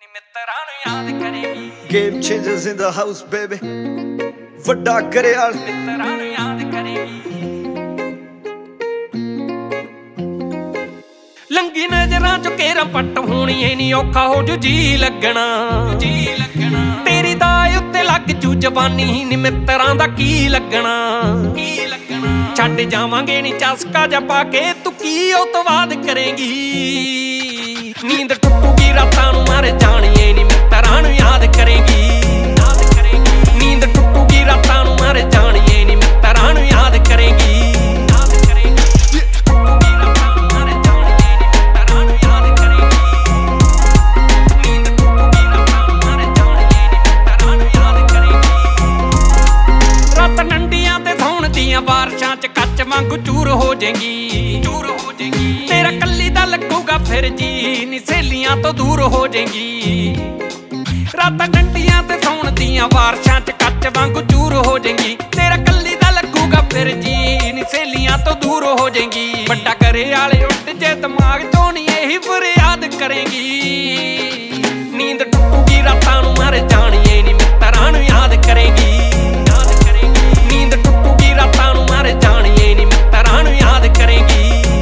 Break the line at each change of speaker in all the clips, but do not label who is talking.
ਮਿੱਤਰਾਂ ਨੂੰ ਯਾਦ ਕਰੇਗੀ।
Game changers in the house baby, ਵੱਡਾ ਘਰਿਆਲ
ਮਿੱਤਰਾਂ ਨੂੰ ਯਾਦ ਕਰੇਗੀ। ਲੰਗੀ ਨਜ਼ਰਾਂ ਚੋਂ ਕੇਰਾਂ ਪੱਟ ਹੋਣੀ ਏ ਨੀ ਔਖਾ ਹੋ ਜੂ ਜੀ ਲੱਗਣਾ ਤੇਰੀ ਦਾ ਉੱਤੇ ਲੱਗ ਜੂ ਜਵਾਨੀ ਨੀ ਮਿੱਤਰਾਂ ਦਾ ਕੀ ਲੱਗਣਾ ਛੱਡ ਜਾਵਾਂਗੇ ਨੀ ਚਸਕਾ ਜਾ ਪਾ ਕੇ ਤੂੰ ਕੀ ਉਹ ਤੋਂ ਬਾਅਦ ਕਰੇਗੀ। ਨੀਂਦ ਟੁੱਟੂਗੀ ਰਾਤਾਂ ਨੂੰ ਮਰ ਜਾਣੀਏ ਨੀ ਮਿੱਤਰਾਂ ਨੂੰ ਯਾਦ ਕਰੇਗੀ। ਨੀਂਦ ਟੁੱਟੂਗੀ ਰਾਤਾਂ ਨੂੰ ਮਰ ਜਾਣੀਏ ਨੀ ਮਿੱਤਰਾਂ ਨੂੰ ਯਾਦ ਕਰੇਗੀ। ਬਾਰਿਸ਼ਾਂ ਚ ਕੱਚ ਵਾਂਗੂ ਚੂਰ ਹੋ ਜਾਏਗੀ ਤੇਰਾ ਕੱਲੀ ਦਾ ਲੱਗੂਗਾ ਫਿਰ ਜੀ ਨੀ ਸਹੇਲੀਆਂ ਤੋਂ ਦੂਰ ਹੋ ਜਾਏਗੀ। ਰਾਤਾਂ ਡੰਡੀਆਂ ਤੇ ਸੌਣ ਦੀਆਂ ਬਾਰਿਸ਼ਾਂ ਚ ਕੱਚ ਵਾਂਗੂ ਚੂਰ ਹੋ ਜਾਏਗੀ ਤੇਰਾ ਕੱਲੀ ਦਾ ਲੱਗੂਗਾ ਫਿਰ ਜੀ ਨੀ ਸਹੇਲੀਆਂ ਤੋਂ ਦੂਰ ਹੋ ਜਾਏਗੀ। ਵੱਡਾ ਘਰੇ ਵਾਲੇ ਉੱਡ ਜੇ ਦਿਮਾਗ ਚੋਂ ਨੀ ਇਹੀ ਫਰਿਆਦ ਕਰੇਗੀ। ਨੀਂਦ ਟੁੱਟੂਗੀ ਰਾਤਾਂ ਨੂੰ ਮਰ ਜਾਣੀਏ ਨੀ ਮਿੱਤਰਾਂ ਨੂੰ ਯਾਦ ਕਰੇਗੀ। ਨੀਂਦ ਟੁੱਟੂਗੀ ਰਾਤਾਂ ਨੂੰ ਮਰ ਜਾਣੀਏ ਨੀ ਮਿੱਤਰਾਂ ਨੂੰ ਯਾਦ ਕਰੇਗੀ।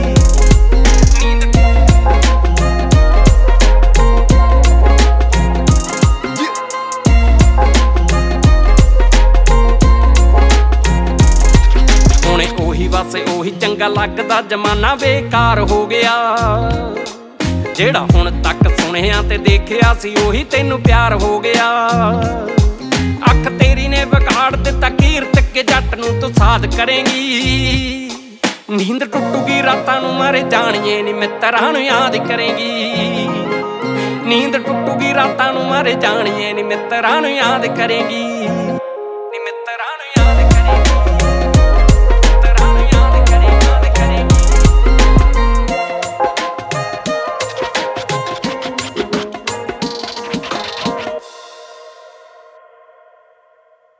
ਹੁਣੇ ਉਹੀ ਵਾਸੇ ਉਹੀ ਚੰਗਾ ਲੱਗਦਾ ਜ਼ਮਾਨਾ ਬੇਕਾਰ ਹੋ ਗਿਆ ਜਿਹੜਾ ਹੁਣ ਤੱਕ ਸੁਣਿਆ ਤੇ ਦੇਖਿਆ ਸੀ ਉਹੀ ਤੈਨੂੰ ਪਿਆਰ ਹੋ ਗਿਆ। ਅੱਖ ਤੇਰੀ ਨੇ ਵਿਗਾੜ ਦਿੱਤਾ ਕੀਰਤ ਕੇ ਜੱਟ ਨੂੰ ਤੂੰ ਸਾਧ ਕਰੇਗੀ। ਨੀਂਦ ਟੁੱਟੂਗੀ ਰਾਤਾਂ ਨੂੰ ਮਰ ਜਾਣੀਏ ਨੀ ਮਿੱਤਰਾਂ ਨੂੰ ਯਾਦ ਕਰੇਗੀ। ਨੀਂਦ ਟੁੱਟੂਗੀ ਰਾਤਾਂ ਨੂੰ ਮਰ ਜਾਣੀਏ ਨੀ ਮਿੱਤਰਾਂ ਨੂੰ ਯਾਦ ਕਰੇਗੀ।